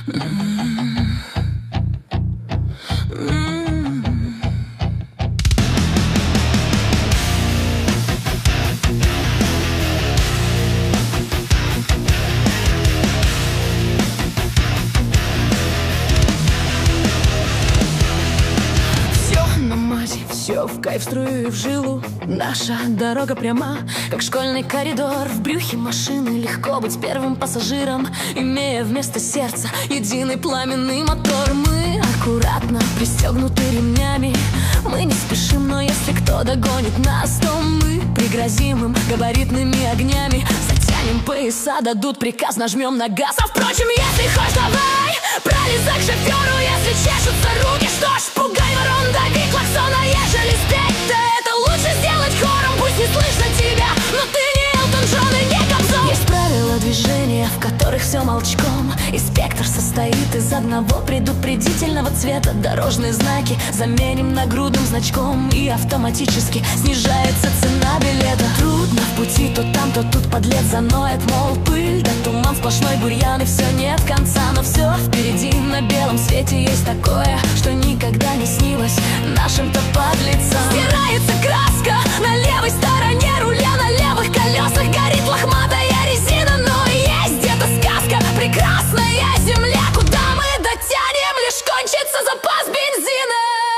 Все в кайф, струю в жилу. Наша дорога пряма, как школьный коридор. В брюхе машины легко быть первым пассажиром, имея вместо сердца единый пламенный мотор. Мы аккуратно пристегнуты ремнями. Мы не спешим, но если кто догонит нас, то мы пригрозим им габаритными огнями. Затянем пояса, дадут приказ, нажмем на газ. А впрочем, если хочешь, давай пролезай к шоферу, если чешутся руки. Что ж, пугай ворон, дави клаксон, а ежели спеть, то это лучше сделать хором. Пусть не слышно тебя, но ты не Элтон Джон и не Кобзон. Есть правила движения, в которых все молчком, и спектр состоит из одного предупредительного цвета. Дорожные знаки заменим нагрудным значком, и автоматически снижается цена билета. Трудно в пути, то там, то тут подлец заноет, мол, пыль да туман, сплошной бурьян, и все нет конца. Но все впереди, на белом свете есть такое, что никогда не снилось нашим-то подлецам. Стирается краска на левой стороне руля, на левых колесах горит лохматая резина. Но есть где-то сказка, прекрасная земля, куда мы дотянем, лишь кончится запас бензина.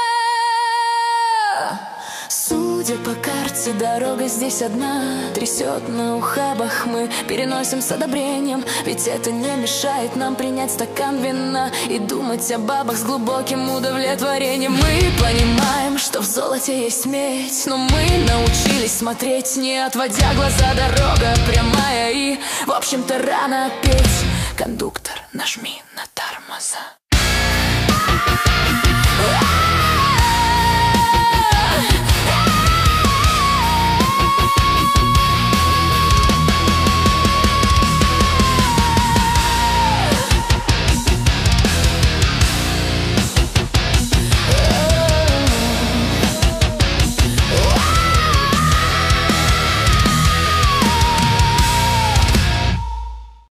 Судя по карте, дорога здесь одна. Трясет на ухабах, мы переносим с одобрением, ведь это не мешает нам принять стакан вина и думать о бабах с глубоким удовлетворением. Мы понимаем, что в золоте есть медь, но мы научились смотреть, не отводя глаза. Дорога прямая и, в общем-то, рано петь. Кондуктор, нажми на тормоза.